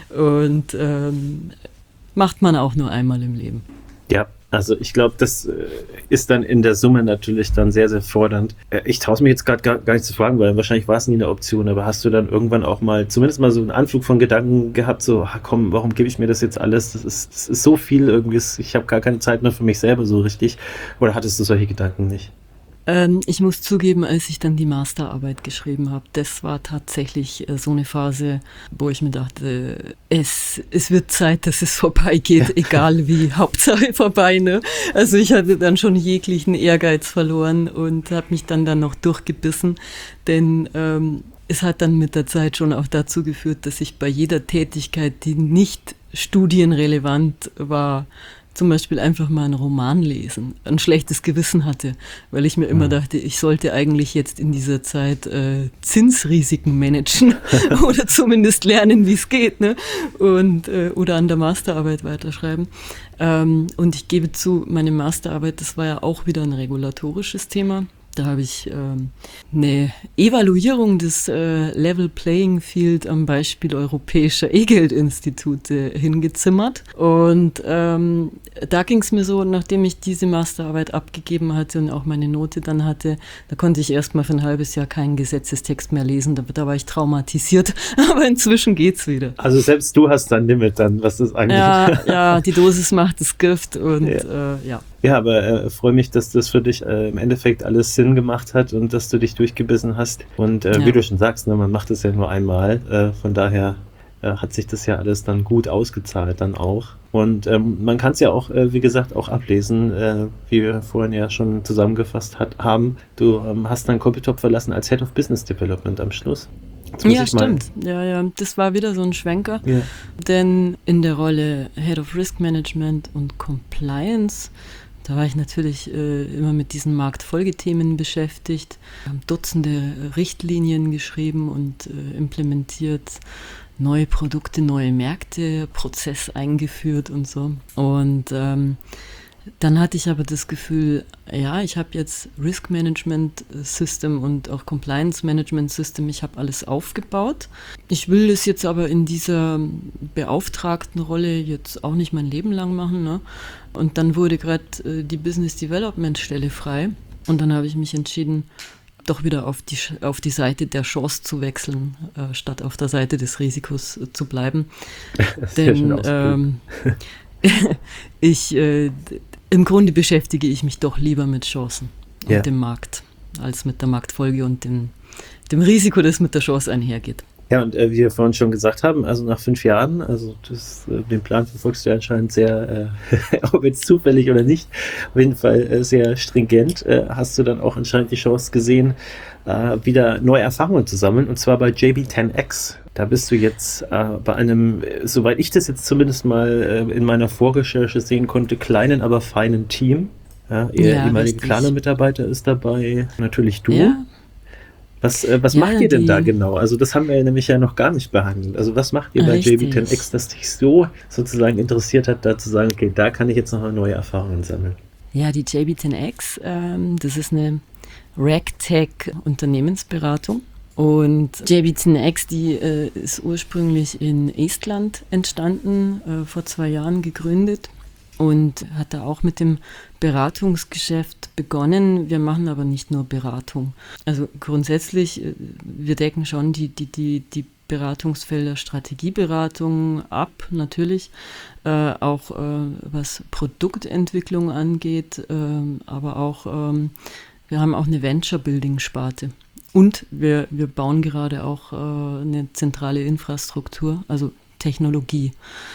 Und ähm, macht man auch nur einmal im Leben. Ja, also ich glaube, das äh, ist dann in der Summe natürlich dann sehr, sehr fordernd. Äh, ich traue es mir jetzt gerade gar, gar nicht zu fragen, weil wahrscheinlich war es nie eine Option, aber hast du dann irgendwann auch mal, zumindest mal so einen Anflug von Gedanken gehabt, so, ach komm, warum gebe ich mir das jetzt alles? Das ist, das ist so viel irgendwie, ich habe gar keine Zeit mehr für mich selber so richtig. Oder hattest du solche Gedanken nicht? Ähm, ich muss zugeben, als ich dann die Masterarbeit geschrieben habe, das war tatsächlich äh, so eine Phase, wo ich mir dachte, es, es wird Zeit, dass es vorbeigeht, egal wie, Hauptsache vorbei. Ne? Also ich hatte dann schon jeglichen Ehrgeiz verloren und habe mich dann, dann noch durchgebissen, denn ähm, es hat dann mit der Zeit schon auch dazu geführt, dass ich bei jeder Tätigkeit, die nicht studienrelevant war, zum Beispiel einfach mal einen Roman lesen, ein schlechtes Gewissen hatte, weil ich mir immer dachte, ich sollte eigentlich jetzt in dieser Zeit äh, Zinsrisiken managen oder zumindest lernen, wie es geht, ne? Und, äh, oder an der Masterarbeit weiterschreiben. Ähm, und ich gebe zu, meine Masterarbeit, das war ja auch wieder ein regulatorisches Thema. Da habe ich ähm, eine Evaluierung des äh, Level Playing Field am Beispiel europäischer E-Geld-Institute hingezimmert. Und ähm, da ging es mir so, nachdem ich diese Masterarbeit abgegeben hatte und auch meine Note dann hatte, da konnte ich erst mal für ein halbes Jahr keinen Gesetzestext mehr lesen. Da, da war ich traumatisiert, aber inzwischen geht's wieder. Also selbst du hast dein Limit dann, was das eigentlich... Ja, ja, die Dosis macht das Gift und ja. Äh, ja. Ja, aber äh, freue mich, dass das für dich äh, im Endeffekt alles Sinn gemacht hat und dass du dich durchgebissen hast. Und äh, ja. wie du schon sagst, ne, man macht es ja nur einmal. Äh, von daher äh, hat sich das ja alles dann gut ausgezahlt dann auch. Und ähm, man kann es ja auch, äh, wie gesagt, auch ablesen, äh, wie wir vorhin ja schon zusammengefasst hat, haben. Du ähm, hast dann Computop verlassen als Head of Business Development am Schluss. Ja, stimmt. Ja, ja, das war wieder so ein Schwenker. Ja. Denn in der Rolle Head of Risk Management und Compliance, da war ich natürlich äh, immer mit diesen Marktfolgethemen beschäftigt, haben Dutzende Richtlinien geschrieben und äh, implementiert, neue Produkte, neue Märkte, Prozess eingeführt und so. Und ähm, dann hatte ich aber das Gefühl, ja, ich habe jetzt Risk Management System und auch Compliance Management System, ich habe alles aufgebaut. Ich will das jetzt aber in dieser beauftragten Rolle jetzt auch nicht mein Leben lang machen. Ne? Und dann wurde gerade äh, die Business Development Stelle frei und dann habe ich mich entschieden, doch wieder auf die, auf die Seite der Chance zu wechseln, äh, statt auf der Seite des Risikos äh, zu bleiben. Denn ähm, ich äh, im Grunde beschäftige ich mich doch lieber mit Chancen und ja. dem Markt, als mit der Marktfolge und dem, dem Risiko, das mit der Chance einhergeht. Ja, und äh, wie wir vorhin schon gesagt haben, also nach fünf Jahren, also das, äh, den Plan verfolgst du ja anscheinend sehr, äh, ob jetzt zufällig oder nicht, auf jeden Fall äh, sehr stringent, äh, hast du dann auch anscheinend die Chance gesehen, äh, wieder neue Erfahrungen zu sammeln, und zwar bei J B zehn X. Da bist du jetzt äh, bei einem, äh, soweit ich das jetzt zumindest mal äh, in meiner Vorrecherche sehen konnte, kleinen, aber feinen Team. Ja, ihr ja, ehemaliger Klarna-Mitarbeiter ist dabei, natürlich du. Ja. Was, äh, was ja, macht ihr denn da genau? Also das haben wir ja nämlich ja noch gar nicht behandelt. Also was macht ihr bei J B zehn X, das dich so sozusagen interessiert hat, da zu sagen, okay, da kann ich jetzt noch neue Erfahrungen sammeln? Ja, die J B zehn X, ähm, das ist eine RegTech-Unternehmensberatung. Und J B zehn X, die äh, ist ursprünglich in Estland entstanden, äh, vor zwei Jahren gegründet und hat da auch mit dem Beratungsgeschäft begonnen. Wir machen aber nicht nur Beratung. Also grundsätzlich, äh, wir decken schon die, die, die, die Beratungsfelder Strategieberatung ab, natürlich, äh, auch äh, was Produktentwicklung angeht, äh, aber auch, ähm, wir haben auch eine Venture-Building-Sparte. Und wir, wir bauen gerade auch äh, eine zentrale Infrastruktur, also Technologie.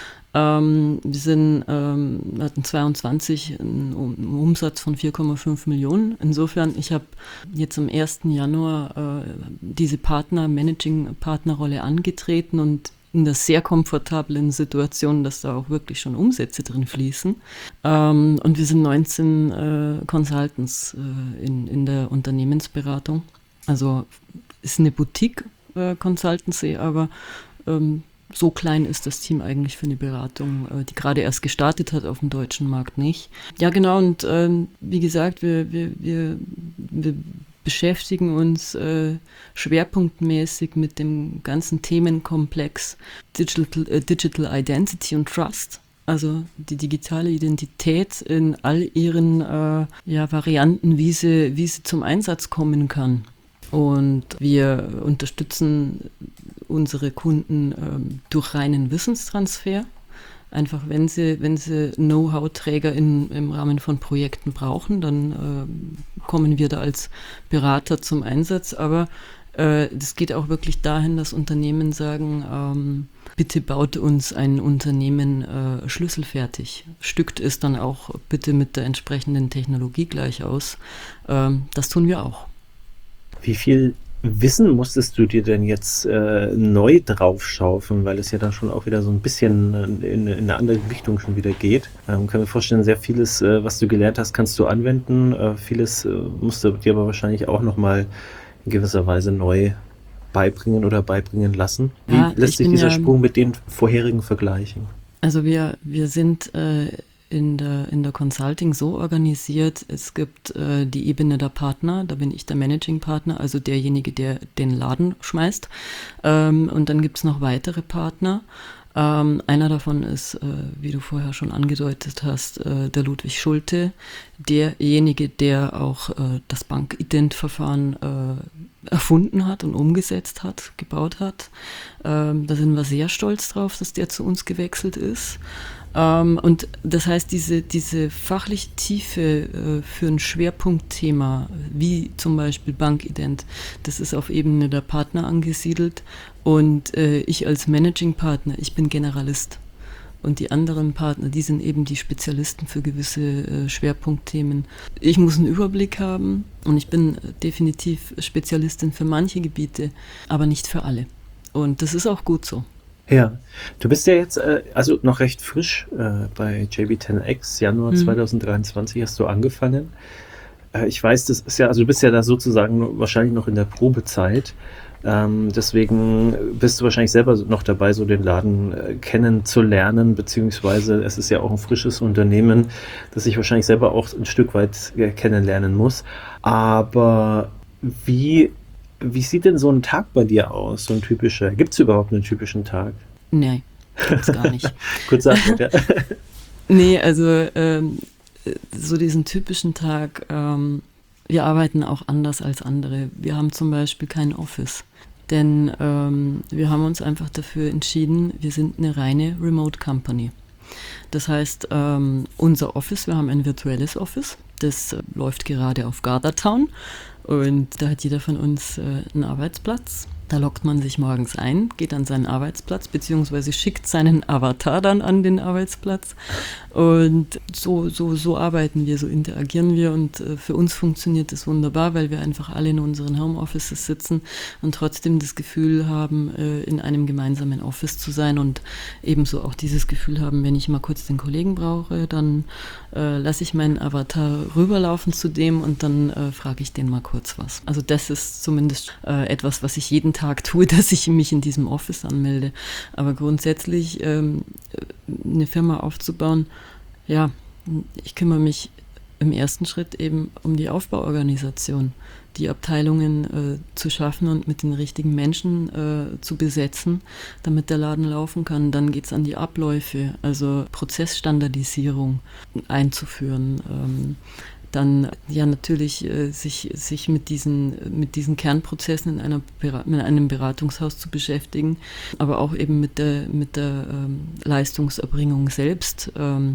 Ähm, wir sind, ähm, hatten zweiundzwanzig einen, einen Umsatz von vier Komma fünf Millionen. Insofern, ich habe jetzt am ersten Januar äh, diese Partner, Managing-Partnerrolle angetreten und in der sehr komfortablen Situation, dass da auch wirklich schon Umsätze drin fließen. Ähm, und wir sind neunzehn äh, Consultants äh, in, in der Unternehmensberatung. Also ist eine Boutique-Consultancy, äh, aber ähm, so klein ist das Team eigentlich für eine Beratung, äh, die gerade erst gestartet hat auf dem deutschen Markt nicht. Ja, genau, und ähm, wie gesagt, wir, wir, wir, wir beschäftigen uns äh, schwerpunktmäßig mit dem ganzen Themenkomplex Digital, äh, Digital Identity und Trust. Also die digitale Identität in all ihren äh, ja, Varianten, wie sie, wie sie zum Einsatz kommen kann. Und wir unterstützen unsere Kunden ähm, durch reinen Wissenstransfer. Einfach, wenn sie, wenn sie Know-how-Träger in, im Rahmen von Projekten brauchen, dann äh, kommen wir da als Berater zum Einsatz. Aber äh, das geht auch wirklich dahin, dass Unternehmen sagen, ähm, bitte baut uns ein Unternehmen äh, schlüsselfertig. Stückt es dann auch bitte mit der entsprechenden Technologie gleich aus. Ähm, das tun wir auch. Wie viel Wissen musstest du dir denn jetzt äh, neu draufschaufeln, weil es ja dann schon auch wieder so ein bisschen in, in eine andere Richtung schon wieder geht. Ähm, kann mir vorstellen, sehr vieles, äh, was du gelernt hast, kannst du anwenden. Äh, vieles äh, musst du dir aber wahrscheinlich auch nochmal in gewisser Weise neu beibringen oder beibringen lassen. Wie ja, lässt sich dieser ja, Sprung mit den vorherigen vergleichen? Also wir, wir sind äh, in der, in der Consulting so organisiert, es gibt äh, die Ebene der Partner, da bin ich der Managing Partner, also derjenige, der den Laden schmeißt. Ähm, und dann gibt es noch weitere Partner. Ähm, einer davon ist, äh, wie du vorher schon angedeutet hast, äh, der Ludwig Schulte, derjenige, der auch äh, das Bankident-Verfahren äh, erfunden hat und umgesetzt hat, gebaut hat. Ähm, da sind wir sehr stolz drauf, dass der zu uns gewechselt ist. Ähm, und das heißt, diese, diese fachliche Tiefe äh, für ein Schwerpunktthema, wie zum Beispiel Bankident, das ist auf Ebene der Partner angesiedelt. Und äh, ich als Managing Partner, ich bin Generalist. Und die anderen Partner, die sind eben die Spezialisten für gewisse äh, Schwerpunktthemen. Ich muss einen Überblick haben und ich bin definitiv Spezialistin für manche Gebiete, aber nicht für alle. Und das ist auch gut so. Ja, du bist ja jetzt äh, also noch recht frisch äh, bei J B zehn X, Januar mhm. zwanzig dreiundzwanzig hast du angefangen. Äh, ich weiß, das ist ja, also du bist ja da sozusagen wahrscheinlich noch in der Probezeit. Ähm, deswegen bist du wahrscheinlich selber noch dabei, so den Laden äh, kennenzulernen, beziehungsweise es ist ja auch ein frisches Unternehmen, das ich wahrscheinlich selber auch ein Stück weit äh, kennenlernen muss. Aber wie Wie sieht denn so ein Tag bei dir aus, so ein typischer? Gibt es überhaupt einen typischen Tag? Nein, gibt's gar nicht. Kurze Antwort, ja. Nee, also ähm, so diesen typischen Tag, ähm, wir arbeiten auch anders als andere. Wir haben zum Beispiel kein Office, denn ähm, wir haben uns einfach dafür entschieden, wir sind eine reine Remote Company. Das heißt, ähm, unser Office, wir haben ein virtuelles Office, das äh, läuft gerade auf Gardertown. Und da hat jeder von uns äh, einen Arbeitsplatz. Da loggt man sich morgens ein, geht an seinen Arbeitsplatz, beziehungsweise schickt seinen Avatar dann an den Arbeitsplatz. Und so, so, so arbeiten wir, so interagieren wir. Und äh, für uns funktioniert das wunderbar, weil wir einfach alle in unseren Homeoffices sitzen und trotzdem das Gefühl haben, äh, in einem gemeinsamen Office zu sein und ebenso auch dieses Gefühl haben, wenn ich mal kurz den Kollegen brauche, dann äh, lasse ich meinen Avatar rüberlaufen zu dem und dann äh, frage ich den mal kurz was. Also das ist zumindest äh, etwas, was ich jeden Tag tue, dass ich mich in diesem Office anmelde. Aber grundsätzlich ähm, eine Firma aufzubauen, ja, ich kümmere mich im ersten Schritt eben um die Aufbauorganisation, die Abteilungen äh, zu schaffen und mit den richtigen Menschen äh, zu besetzen, damit der Laden laufen kann. Dann geht es an die Abläufe, also Prozessstandardisierung einzuführen. Ähm, dann ja natürlich äh, sich, sich mit diesen, mit diesen Kernprozessen in, einer, in einem Beratungshaus zu beschäftigen, aber auch eben mit der, mit der ähm, Leistungserbringung selbst, ähm,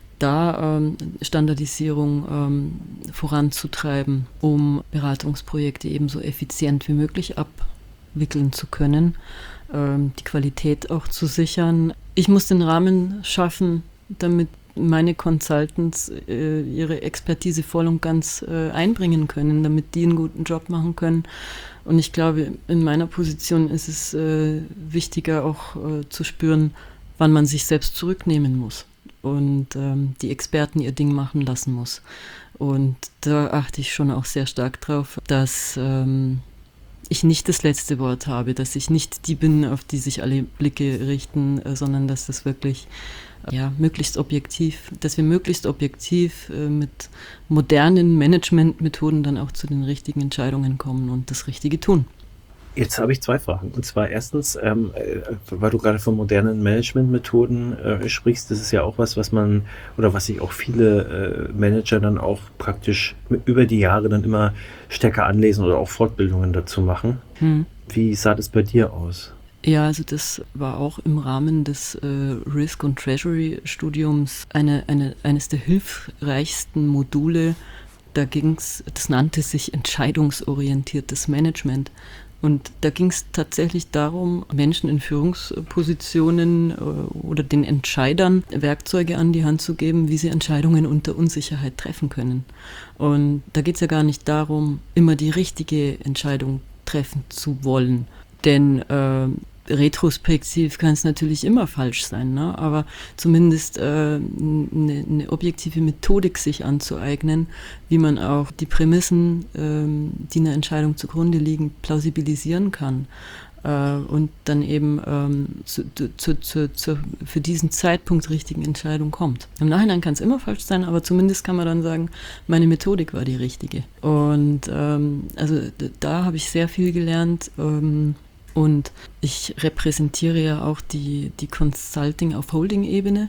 da ähm, Standardisierung ähm, voranzutreiben, um Beratungsprojekte eben so effizient wie möglich abwickeln zu können, ähm, die Qualität auch zu sichern. Ich muss den Rahmen schaffen, damit meine Consultants äh, ihre Expertise voll und ganz äh, einbringen können, damit die einen guten Job machen können. Und ich glaube, in meiner Position ist es äh, wichtiger auch äh, zu spüren, wann man sich selbst zurücknehmen muss und ähm, die Experten ihr Ding machen lassen muss. Und da achte ich schon auch sehr stark drauf, dass ähm, ich nicht das letzte Wort habe, dass ich nicht die bin, auf die sich alle Blicke richten, äh, sondern dass das wirklich ja, möglichst objektiv, dass wir möglichst objektiv äh, mit modernen Managementmethoden dann auch zu den richtigen Entscheidungen kommen und das Richtige tun. Jetzt habe ich zwei Fragen. Und zwar erstens, ähm, weil du gerade von modernen Managementmethoden äh, sprichst, das ist ja auch was, was man oder was sich auch viele äh, Manager dann auch praktisch über die Jahre dann immer stärker anlesen oder auch Fortbildungen dazu machen. Hm. Wie sah das bei dir aus? Ja, also das war auch im Rahmen des äh, Risk- und Treasury-Studiums eine, eine, eines der hilfreichsten Module. Da ging's, das nannte sich entscheidungsorientiertes Management. Und da ging es tatsächlich darum, Menschen in Führungspositionen äh, oder den Entscheidern Werkzeuge an die Hand zu geben, wie sie Entscheidungen unter Unsicherheit treffen können. Und da geht es ja gar nicht darum, immer die richtige Entscheidung treffen zu wollen. Denn äh, retrospektiv kann es natürlich immer falsch sein, ne? Aber zumindest eine äh, ne objektive Methodik sich anzueignen, wie man auch die Prämissen, ähm, die einer Entscheidung zugrunde liegen, plausibilisieren kann äh, und dann eben ähm, zu, zu, zu, zu, für diesen Zeitpunkt richtigen Entscheidung kommt. Im Nachhinein kann es immer falsch sein, aber zumindest kann man dann sagen, meine Methodik war die richtige. Und ähm, also da habe ich sehr viel gelernt. Ähm, Und ich repräsentiere ja auch die, die Consulting auf Holding-Ebene.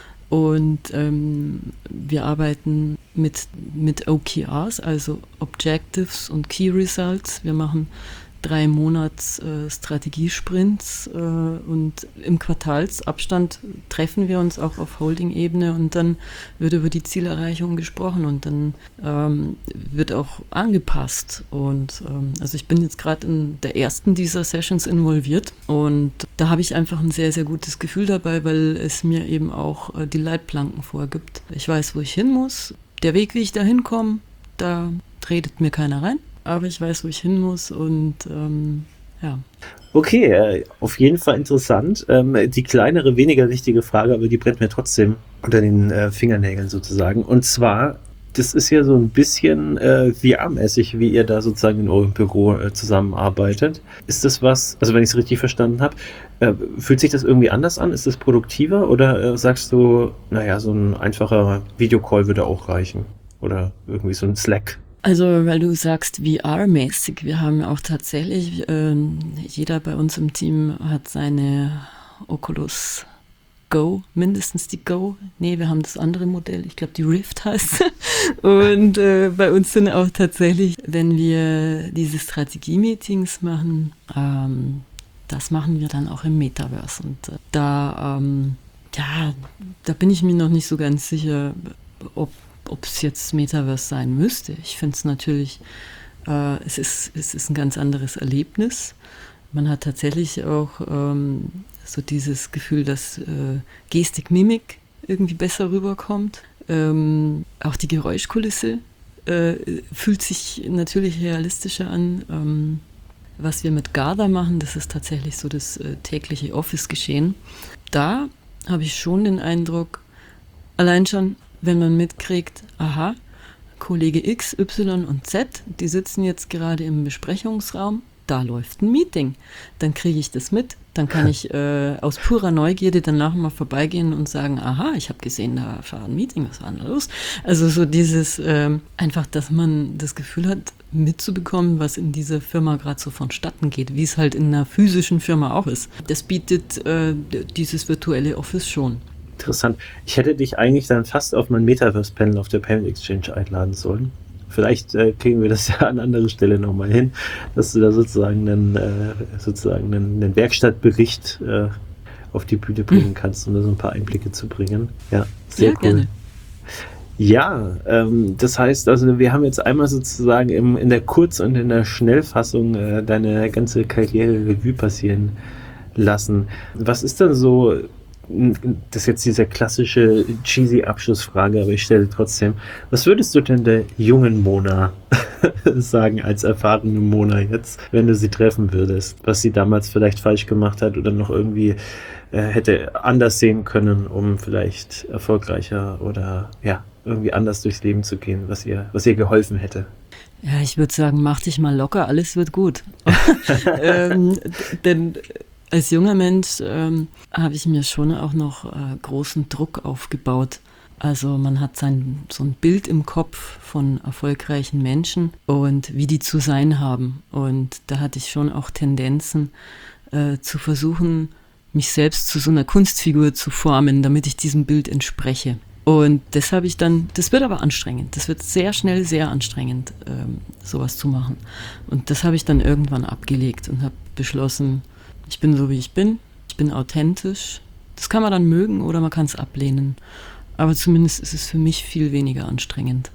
Und ähm, wir arbeiten mit, mit O K Rs, also Objectives und Key Results. Wir machen drei Monats äh, Strategiesprints äh, und im Quartalsabstand treffen wir uns auch auf Holding-Ebene und dann wird über die Zielerreichung gesprochen und dann ähm, wird auch angepasst. Und ähm, also ich bin jetzt gerade in der ersten dieser Sessions involviert und da habe ich einfach ein sehr, sehr gutes Gefühl dabei, weil es mir eben auch äh, die Leitplanken vorgibt. Ich weiß, wo ich hin muss. Der Weg, wie ich da hinkomme, da redet mir keiner rein. Aber ich weiß, wo ich hin muss und ähm, ja. Okay, äh, auf jeden Fall interessant. Ähm, die kleinere, weniger wichtige Frage, aber die brennt mir trotzdem unter den äh, Fingernägeln sozusagen. Und zwar, das ist ja so ein bisschen äh, V R-mäßig, wie ihr da sozusagen in eurem Büro äh, zusammenarbeitet. Ist das was, also wenn ich es richtig verstanden habe, äh, fühlt sich das irgendwie anders an? Ist das produktiver oder äh, sagst du, naja, so ein einfacher Videocall würde auch reichen? Oder irgendwie so ein Slack? Also, weil du sagst V R-mäßig, wir haben auch tatsächlich, äh, jeder bei uns im Team hat seine Oculus Go, mindestens die Go. Nee, wir haben das andere Modell, ich glaube die Rift heißt. Und äh, bei uns sind auch tatsächlich, wenn wir diese Strategie-Meetings machen, ähm, das machen wir dann auch im Metaverse. Und äh, da, ähm, ja, da bin ich mir noch nicht so ganz sicher, ob ob es jetzt Metaverse sein müsste. Ich finde es natürlich, äh, es ist, es ist ein ganz anderes Erlebnis. Man hat tatsächlich auch ähm, so dieses Gefühl, dass äh, Gestik, Mimik irgendwie besser rüberkommt. Ähm, auch die Geräuschkulisse äh, fühlt sich natürlich realistischer an. Ähm, was wir mit Garda machen, das ist tatsächlich so das äh, tägliche Office-Geschehen. Da habe ich schon den Eindruck, allein schon, wenn man mitkriegt, aha, Kollege X, Y und Z, die sitzen jetzt gerade im Besprechungsraum, da läuft ein Meeting. Dann kriege ich das mit, dann kann ich äh, aus purer Neugierde danach mal vorbeigehen und sagen, aha, ich habe gesehen, da war ein Meeting, was war denn da los? Also so dieses, ähm, einfach, dass man das Gefühl hat, mitzubekommen, was in dieser Firma gerade so vonstatten geht, wie es halt in einer physischen Firma auch ist. Das bietet äh, dieses virtuelle Office schon. Interessant. Ich hätte dich eigentlich dann fast auf mein Metaverse-Panel auf der Payment Exchange einladen sollen. Vielleicht äh, kriegen wir das ja an anderer Stelle nochmal hin, dass du da sozusagen einen, äh, sozusagen einen, einen Werkstattbericht äh, auf die Bühne bringen kannst, um da so ein paar Einblicke zu bringen. Ja, sehr ja, cool. Gerne. Ja, ähm, das heißt, also wir haben jetzt einmal sozusagen im, in der Kurz- und in der Schnellfassung äh, deine ganze Karriere-Revue passieren lassen. Was ist denn so, das ist jetzt diese klassische cheesy Abschlussfrage, aber ich stelle trotzdem, was würdest du denn der jungen Mona sagen, als erfahrene Mona jetzt, wenn du sie treffen würdest, was sie damals vielleicht falsch gemacht hat oder noch irgendwie äh, hätte anders sehen können, um vielleicht erfolgreicher oder ja, irgendwie anders durchs Leben zu gehen, was ihr, was ihr geholfen hätte? Ja, ich würde sagen, mach dich mal locker, alles wird gut. ähm, denn als junger Mensch ähm, habe ich mir schon auch noch äh, großen Druck aufgebaut. Also man hat sein, so ein Bild im Kopf von erfolgreichen Menschen und wie die zu sein haben. Und da hatte ich schon auch Tendenzen äh, zu versuchen, mich selbst zu so einer Kunstfigur zu formen, damit ich diesem Bild entspreche. Und das habe ich dann, das wird aber anstrengend, das wird sehr schnell sehr anstrengend, ähm, sowas zu machen. Und das habe ich dann irgendwann abgelegt und habe beschlossen, ich bin so, wie ich bin, ich bin authentisch. Das kann man dann mögen oder man kann es ablehnen. Aber zumindest ist es für mich viel weniger anstrengend.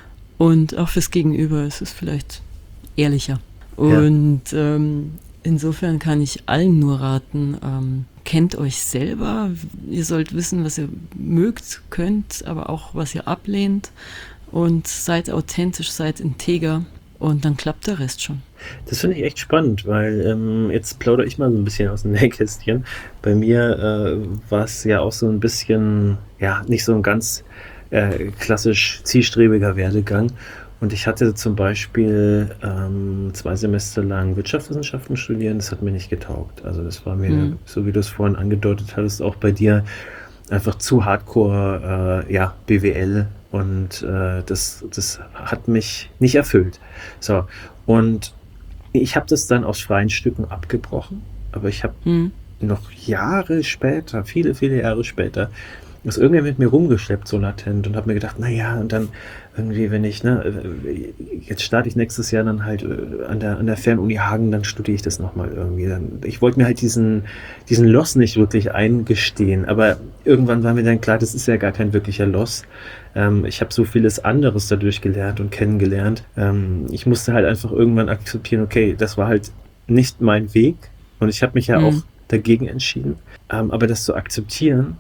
Und auch fürs Gegenüber ist es vielleicht ehrlicher. Und ja. ähm, insofern kann ich allen nur raten, ähm, kennt euch selber. Ihr sollt wissen, was ihr mögt, könnt, aber auch, was ihr ablehnt. Und seid authentisch, seid integer. Und dann klappt der Rest schon. Das finde ich echt spannend, weil ähm, jetzt plaudere ich mal so ein bisschen aus dem Nähkästchen. Bei mir äh, war es ja auch so ein bisschen, ja, nicht so ein ganz äh, klassisch zielstrebiger Werdegang. Und ich hatte zum Beispiel ähm, zwei Semester lang Wirtschaftswissenschaften studieren, das hat mir nicht getaugt. Also das war mir, mhm. so wie du es vorhin angedeutet hattest, auch bei dir einfach zu hardcore, äh, ja, B W L. Und äh, das, das hat mich nicht erfüllt. So, und ich habe das dann aus freien Stücken abgebrochen, aber ich habe mhm. noch Jahre später, viele, viele Jahre später, das irgendwie mit mir rumgeschleppt, so latent, und habe mir gedacht, naja, und dann irgendwie, wenn ich, ne, jetzt starte ich nächstes Jahr dann halt an der, an der Fernuni Hagen, dann studiere ich das nochmal irgendwie. Dann, ich wollte mir halt diesen, diesen Loss nicht wirklich eingestehen, aber irgendwann war mir dann klar, das ist ja gar kein wirklicher Loss. Ähm, ich habe so vieles anderes dadurch gelernt und kennengelernt. Ähm, ich musste halt einfach irgendwann akzeptieren, okay, das war halt nicht mein Weg, und ich habe mich ja mhm. auch dagegen entschieden. Ähm, aber das zu akzeptieren,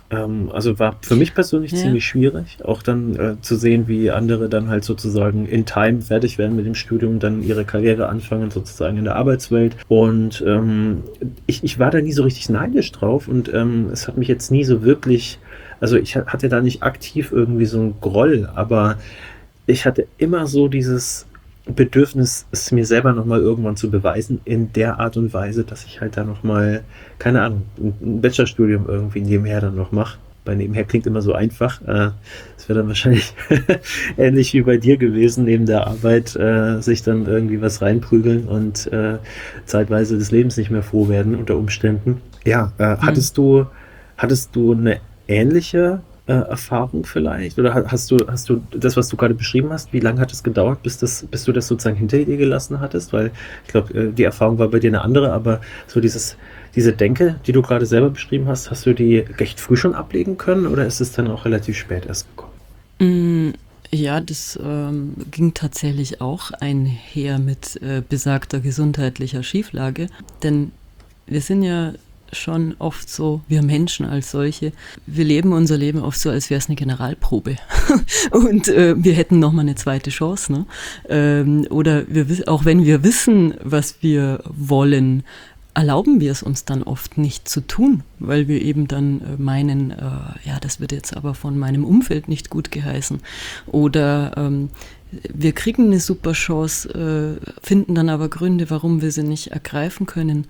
also war für mich persönlich ja. ziemlich schwierig, auch dann äh, zu sehen, wie andere dann halt sozusagen in Time fertig werden mit dem Studium, dann ihre Karriere anfangen, sozusagen in der Arbeitswelt. Und ähm, ich, ich war da nie so richtig neidisch drauf, und ähm, es hat mich jetzt nie so wirklich, also ich hatte da nicht aktiv irgendwie so einen Groll, aber ich hatte immer so dieses Bedürfnis, es mir selber nochmal irgendwann zu beweisen, in der Art und Weise, dass ich halt da nochmal, keine Ahnung, ein Bachelorstudium irgendwie nebenher dann noch mache. Bei nebenher klingt immer so einfach. Das wäre dann wahrscheinlich ähnlich wie bei dir gewesen, neben der Arbeit äh, sich dann irgendwie was reinprügeln und äh, zeitweise des Lebens nicht mehr froh werden unter Umständen. Ja, äh, hm. hattest du, hattest du eine ähnliche Äh, Erfahrung vielleicht? Oder hast du, hast du das, was du gerade beschrieben hast, wie lange hat es gedauert, bis, das, bis du das sozusagen hinter dir gelassen hattest? Weil ich glaube, äh, die Erfahrung war bei dir eine andere, aber so dieses, diese Denke, die du gerade selber beschrieben hast, hast du die recht früh schon ablegen können, oder ist es dann auch relativ spät erst gekommen? Mm, ja, das ähm, ging tatsächlich auch einher mit äh, besagter gesundheitlicher Schieflage, denn wir sind ja schon oft so, wir Menschen als solche, wir leben unser Leben oft so, als wäre es eine Generalprobe und äh, wir hätten nochmal eine zweite Chance, ne? Ähm, oder wir, auch wenn wir wissen, was wir wollen, erlauben wir es uns dann oft nicht zu tun, weil wir eben dann äh, meinen, äh, ja, das wird jetzt aber von meinem Umfeld nicht gut geheißen, oder ähm, wir kriegen eine super Chance, äh, finden dann aber Gründe, warum wir sie nicht ergreifen können.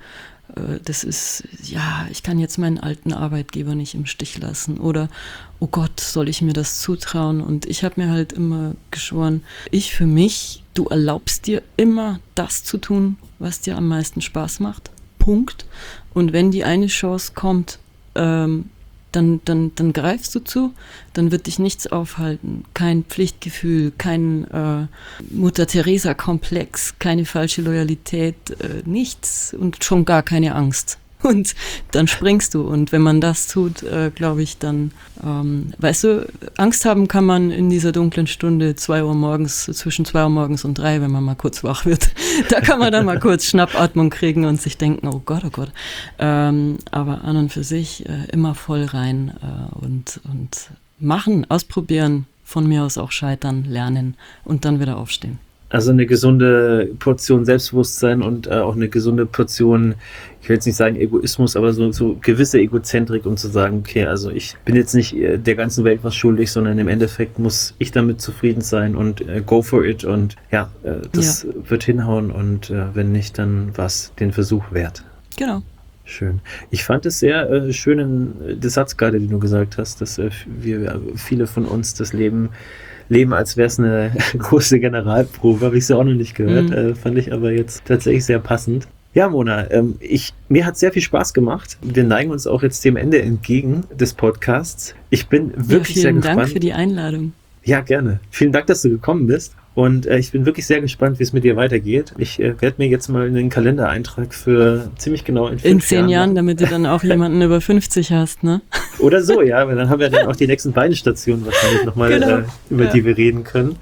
Das ist, ja, ich kann jetzt meinen alten Arbeitgeber nicht im Stich lassen, oder, oh Gott, soll ich mir das zutrauen? Und ich habe mir halt immer geschworen, ich für mich, du erlaubst dir immer das zu tun, was dir am meisten Spaß macht, Punkt. Und wenn die eine Chance kommt, ähm, dann, dann, dann greifst du zu, dann wird dich nichts aufhalten. Kein Pflichtgefühl, kein äh, Mutter-Teresa-Komplex, keine falsche Loyalität, äh, nichts und schon gar keine Angst. Und dann springst du. Und wenn man das tut, äh, glaube ich, dann, ähm, weißt du, Angst haben kann man in dieser dunklen Stunde zwei Uhr morgens, zwischen zwei Uhr morgens und drei, wenn man mal kurz wach wird. Da kann man dann mal kurz Schnappatmung kriegen und sich denken, oh Gott, oh Gott. Ähm, aber an und für sich äh, immer voll rein äh, und, und machen, ausprobieren, von mir aus auch scheitern, lernen und dann wieder aufstehen. Also eine gesunde Portion Selbstbewusstsein und äh, auch eine gesunde Portion, ich will jetzt nicht sagen Egoismus, aber so, so gewisse Egozentrik, um zu sagen, okay, also ich bin jetzt nicht äh, der ganzen Welt was schuldig, sondern im Endeffekt muss ich damit zufrieden sein und äh, go for it und ja, äh, das ja. wird hinhauen und äh, wenn nicht, dann war es den Versuch wert. Genau. Schön. Ich fand es sehr äh, schönen äh, Satz gerade, den du gesagt hast, dass äh, wir viele von uns das Leben Leben, als wäre es eine große Generalprobe, habe ich so auch noch nicht gehört, mhm. äh, fand ich aber jetzt tatsächlich sehr passend. Ja, Mona, ähm, ich, mir hat sehr viel Spaß gemacht. Wir neigen uns auch jetzt dem Ende entgegen des Podcasts. Ich bin wirklich ja, sehr gespannt. Vielen Dank für die Einladung. Ja, gerne. Vielen Dank, dass du gekommen bist. Und äh, ich bin wirklich sehr gespannt, wie es mit dir weitergeht. Ich äh, werde mir jetzt mal einen Kalendereintrag für ziemlich genau in fünf In zehn Jahren, Jahren damit du dann auch jemanden über fünfzig hast, ne? Oder so, ja, weil dann haben wir dann auch die nächsten beiden Stationen wahrscheinlich nochmal, genau. äh, über ja. die wir reden können.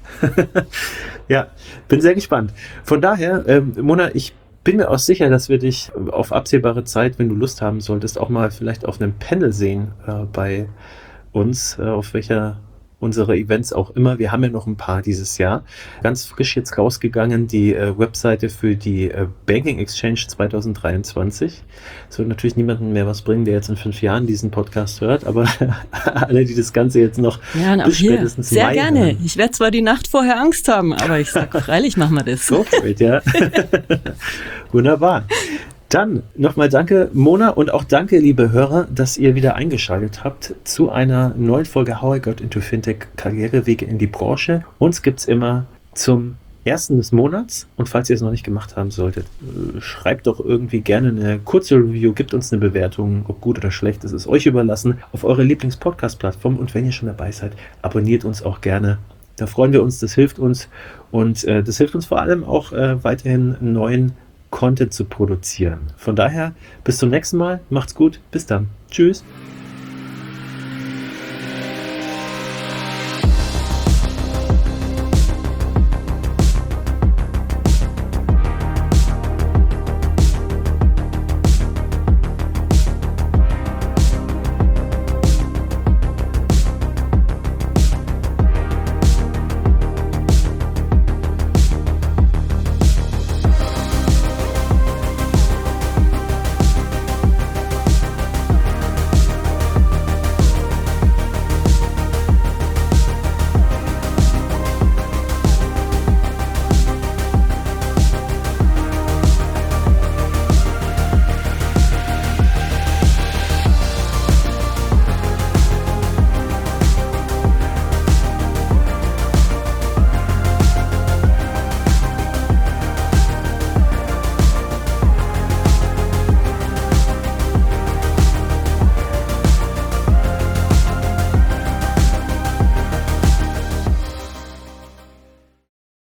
Ja, bin sehr gespannt. Von daher, ähm, Mona, ich bin mir auch sicher, dass wir dich auf absehbare Zeit, wenn du Lust haben solltest, auch mal vielleicht auf einem Panel sehen äh, bei uns, äh, auf welcher unsere Events auch immer. Wir haben ja noch ein paar dieses Jahr. Ganz frisch jetzt rausgegangen, die äh, Webseite für die äh, Banking Exchange zwanzig dreiundzwanzig. Es wird natürlich niemandem mehr was bringen, der jetzt in fünf Jahren diesen Podcast hört, aber alle, die das Ganze jetzt noch ja, bis hier, spätestens sehr Mai gerne. hören. Ich werde zwar die Nacht vorher Angst haben, aber ich sage, freilich machen wir das. So, ja. Wunderbar. Dann nochmal danke, Mona, und auch danke, liebe Hörer, dass ihr wieder eingeschaltet habt zu einer neuen Folge How I Got Into Fintech, Karrierewege in die Branche. Uns gibt's immer zum ersten des Monats, und falls ihr es noch nicht gemacht haben solltet, schreibt doch irgendwie gerne eine kurze Review, gebt uns eine Bewertung, ob gut oder schlecht, das ist euch überlassen, auf eure Lieblings-Podcast-Plattform, und wenn ihr schon dabei seid, abonniert uns auch gerne. Da freuen wir uns, das hilft uns, und äh, das hilft uns vor allem auch äh, weiterhin neuen Content zu produzieren. Von daher, bis zum nächsten Mal. Macht's gut. Bis dann. Tschüss.